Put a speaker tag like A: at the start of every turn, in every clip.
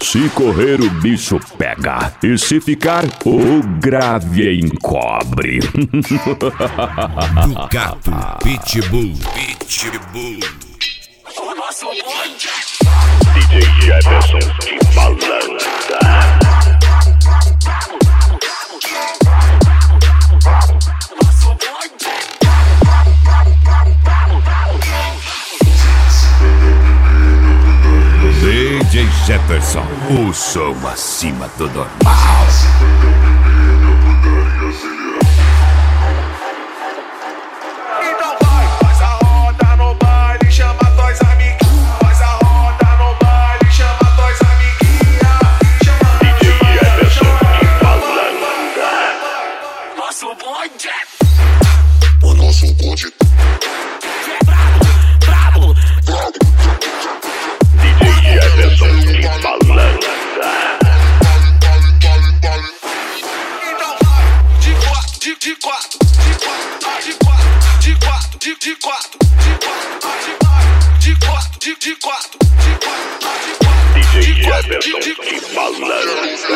A: Se correr, o bicho pega. E se ficar, o grave encobre.
B: Ducato, Pitbull.
C: DJ Jefferson de balança.
B: DJ Jefferson, o som acima do normal.
D: Então vai, faz a roda no baile, chama dois amiguinhos. Faz a roda no baile, chama dois amiguinhos.
C: DJ Jefferson de balança.
D: Nosso bonde.
E: O nosso bonde.
C: DJ Jefferson de balança.
D: Então vai, de quatro, de quatro, de quatro, de quatro, de quatro, de quatro, de quatro,
C: DJ Jefferson de balança.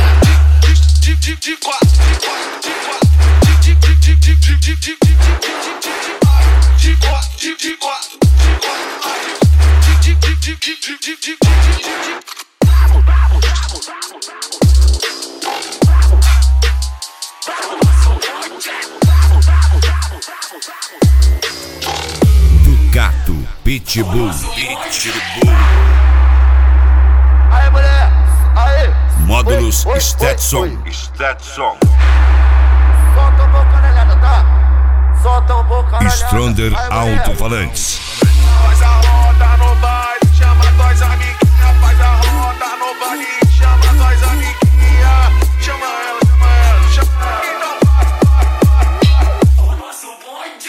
B: Ducato, Pitbull.
E: Aí, mulher! Aí!
B: Módulos
E: Oi,
B: Stetson.
C: Stetson.
E: Solta um pouco a canelada, tá? Solta um pouco a canelada.
B: Stronder
E: Aí, mulher.
B: Alto-Falantes.
D: Faz a roda no baile, chama dois amiguinhos. Faz a roda no baile, chama dois amiguinhos. Chama ela, chama ela, chama ela. Então vai. O nosso bonde.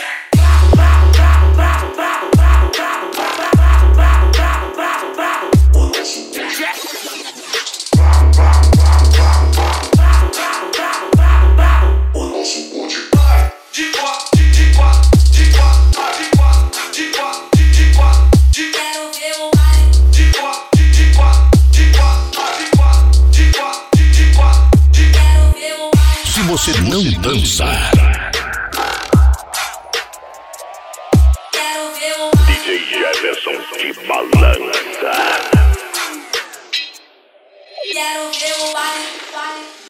E: O nosso bonde.
D: De quatro, de quatro, de quatro, de quatro, de quatro, de quatro, de
F: Quero ver o baile.
D: de quatro, de quatro, de quatro, de quatro, de quatro, de quatro, de
F: Quero ver o baile.
A: Se você não dança,
F: Quero ver o baile.
C: DJ Jefferson de balança.
F: Quero ver o baile.